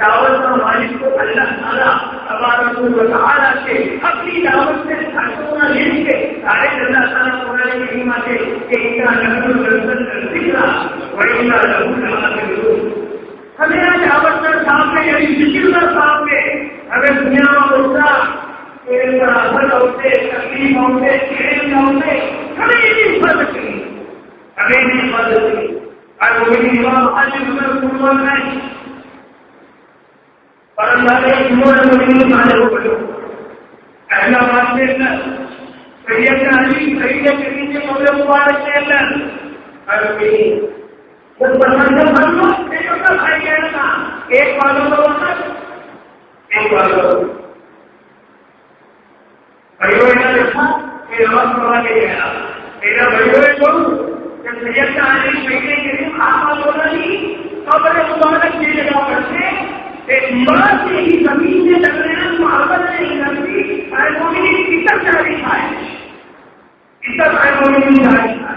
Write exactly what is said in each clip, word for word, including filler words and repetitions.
دعوت کا مالک کو اللہ تعالیٰ تبارک و تعالیٰ سے اپنی دعوت سے ساتھوں لے کے سارے اللہ تعالیٰ قرآن کریم سے کہ ان کا نقل رسل ذکر وہی کا لہو ہمیں آج دعوت کا سامنے یعنی ذکر کا سامنے ہمیں دنیا میں ہوتا تیرے پر اثر ہوتے تکلیف ہوتے کھیل ہوتے ہمیں یہ فرق نہیں ہمیں یہ فرق نہیں اور وہ میری امام آج قربان نہیں اور اللہ نے جمعہ مدینہ والے کو بولو اہل آباد کے اندر سید علی سید کریم کے قبر مبارک کے اندر اور میری جب بندہ بن لو ایک اپنا بھائی کہنا تھا ایک والوں کو ایک والوں بھائیوں نے دیکھا کہ نماز پڑھا کے کہنا میرا بھائیوں نے بولوں جب سید علی سید کریم آپ بولا نہیں قبر مبارک کی جگہ پر سے دیوار سے ہی زمین سے لگنا محبت نہیں کرتی ایمونی عزت جاری ہے عزت ایمونی جاری ہے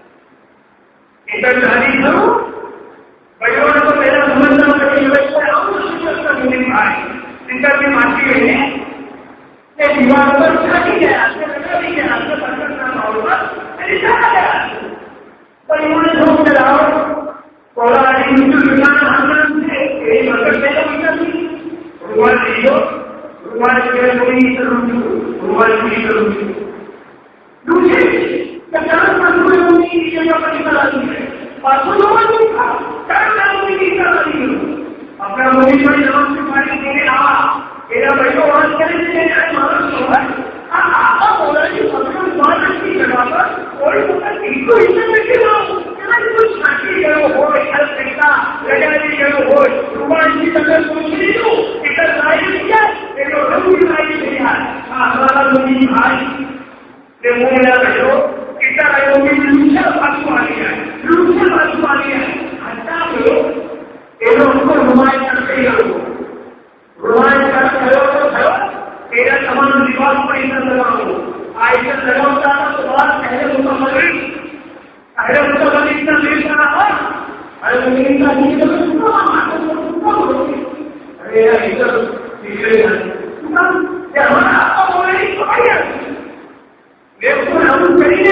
عزت جاری کرو بھائیوں نے تو میرا سمجھنا کہ اور عزت کا ملک ہے عزت کی مانتی ہوئی ہے کہ دیوار پر چھٹی گیا سے لگا بھی گیا سے برکت کا ماحول پر اشارہ گیا بھائیوں نے جھوک چلاؤ کوڑا ہندوستان حضرت سے یہی مطلب پیدا ہوتا تھی رومال دیو رومال کے کوئی رومال کی کروں دوسرے کسان مزدور ہونے کی جگہ پر نکل آتی ہے اور وہ لوگ نہیں تھا کر ہونے کی نکل آتی ہے اپنا مودی بڑی نام سے پانی دینے آ میرا بھائیوں آج کریں گے ہمارا شوہر آقا بولا کہ مطلب بات کی جگہ پر اور ان کو عزت میں کیوں کچھ شاکی کرو ہو ہر پیسہ لگانے کرو ہو رومال کی طرح سوچ رہی ہو ادھر لائی دیا ایک روز لائی دیا ہمارا مودی بھائی نے میرا بھائیو ادھر آئے ہوگی لوچا بازو آ گیا لوچا بازو آ گیا ہٹا کرو یہ لوگ کو رومال کرتے کرو رومال کرتے کرو تو میرا تمام لباس پر ادھر لگاؤ آئے لگاؤ چاہتا تو بات پہلے مکمل اگر اس کا بند اتنا دیر کا رہا ارے مجھے اتنا دیر کا ارے یار ادھر پچھلے جانے ہمارا آپ کا بول رہی تو آئیے میرے کو ہم کریے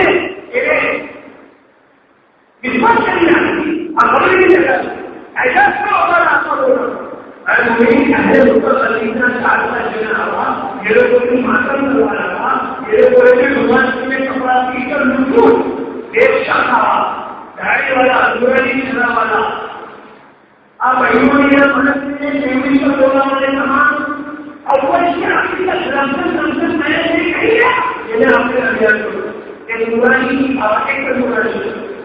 وشواس کری جاتی ہمارے نہیں جگہ ایسا کیا ہمارا آپ کا بول رہا ارے مجھے پہلے اس کا بند اتنا چار کا جنا ہوا میرے کو بھی ماتم کروا رہا میرے کو ایسے بھگوان میں کپڑا پی کر لوٹوں ایک شاخا دھاڑی والا ادھوری چلا والا اب ایمونیا منسے فیملی کا بولا والے سامان اور وہ اس کے آپ کی رمضان رمضان میں نے کہی ہے یہ نے آپ کے اندر کرو ایک نورانی آواقع کا نورانی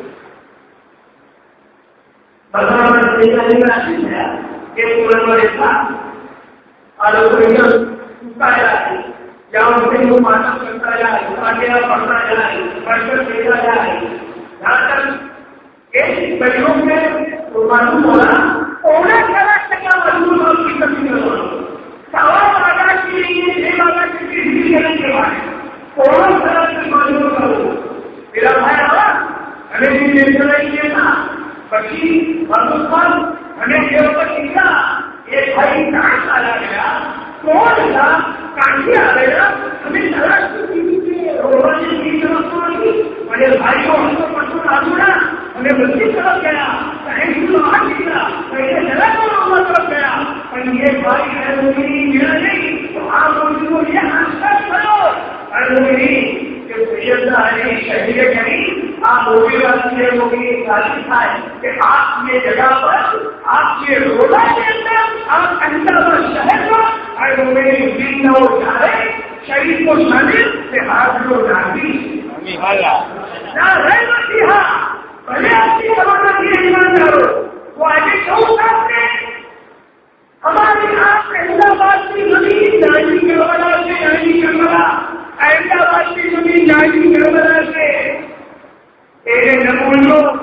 بازار میں دیکھا نہیں رہتی ہے ایک قرآن والے ساتھ اور وہ ادھر چکا جائے یا ان سے وہ مانا کرتا جائے پاٹیا پڑھتا جائے پڑھ کر دیکھا جائے جہاں تک ایک بچوں میں معلوم ہو رہا انہیں خرا کیا مجبور اور کی کمی کروا سوال آگاہ کے لیے یہ آگاہ کی کسی کرنے کے بعد اور طرح سے معلوم کرو میرا بھائی آگا ہمیں بھی دیکھ رہی ہے نا بچی معلوم پر ہمیں یہ اوپر سیکھا ایک بھائی کہاں چلا گیا کون تھا کانٹی آ گیا ہمیں تلاش کی روزانہ کی طرف میرے بھائی کو ہم کو پسند آدھا ہمیں بچی طرف گیا کہیں تو آ گیا پہلے جگہ کو روزہ طرف گیا پر یہ بھائی ہے مجھے ملا نہیں تو آپ ان کو یہ آنسر کرو ارے نہیں کہ سید علی شہید کریم آپ وہ بھی بات یہ وہ بھی تعریف ہے کہ آپ یہ جگہ پر آپ یہ روزہ کے اندر آپ احمدآباد شہر کو ارے وہ میری دل نہ ہو جا رہے شریف کو شامل سے حاضر ہو جاتی نہ رہے بچی ہاں بھلے آپ کی زمانہ کی ایمان کرو وہ آگے کیوں کرتے ہمارے آپ احمدآباد کی زمین جائزی کربلا سے جائزی کربلا احمدآباد کی زمین جائزی کربلا سے ایک نمونوں